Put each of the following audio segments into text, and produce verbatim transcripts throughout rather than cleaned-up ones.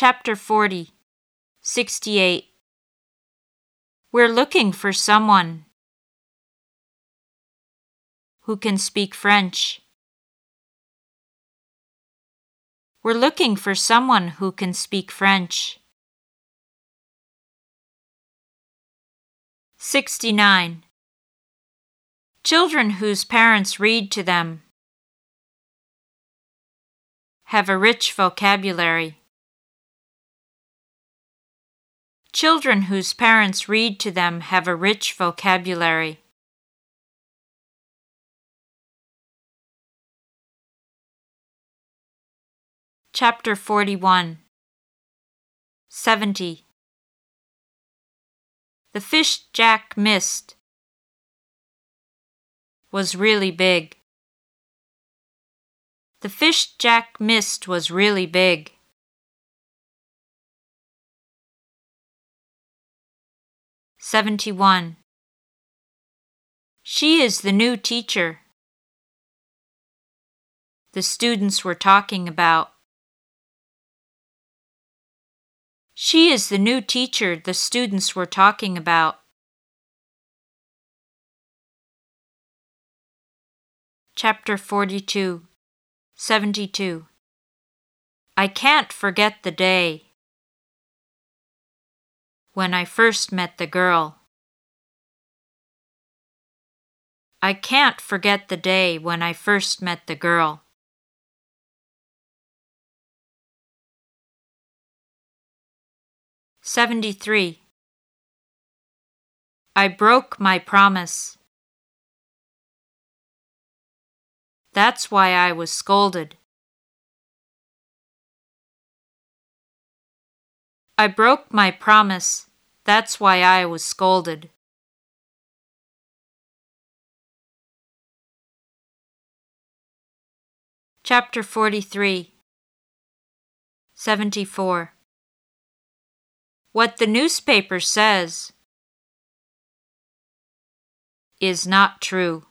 Chapter forty, sixty-eight. We're looking for someone who can speak French. We're looking for someone who can speak French. sixty-nine. Children whose parents read to them have a rich vocabulary. Children whose parents read to them have a rich vocabulary. Chapter forty-one, seventy. The fish Jack missed was really big. The fish Jack missed was really big. seventy-one. She is the new teacher the students were talking about. She is the new teacher the students were talking about. Chapter forty-two, seventy-two. I can't forget the day when I first met the girl. I can't forget the day when I first met the girl. seventy-three. I broke my promise. That's why I was scolded. I broke my promise. That's why I was scolded. Chapter forty-three, seventy-four. What the newspaper says is not true.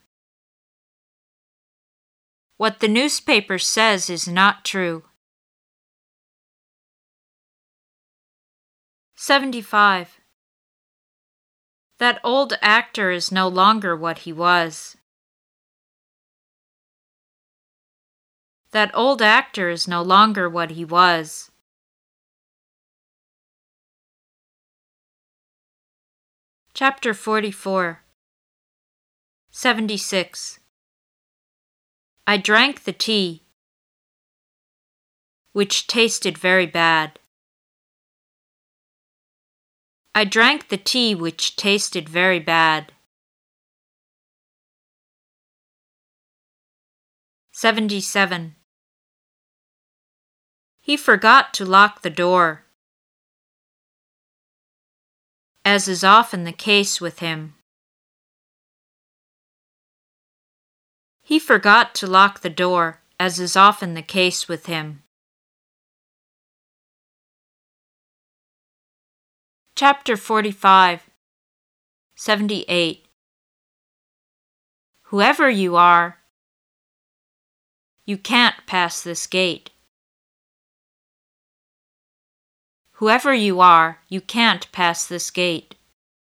What the newspaper says is not true. seventy-five. That old actor is no longer what he was. That old actor is no longer what he was. Chapter forty-four, seventy-six. I drank the tea, which tasted very bad. I drank the tea which tasted very bad. seventy-seven. He forgot to lock the door, as is often the case with him. He forgot to lock the door, as is often the case with him. Chapter forty-five, seventy-eight. Whoever you are, you can't pass this gate. Whoever you are, you can't pass this gate.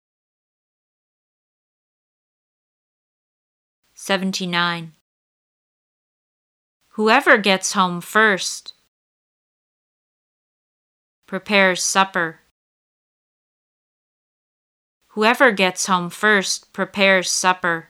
seventy-nine. Whoever gets home first prepares supper. Whoever gets home first prepares supper.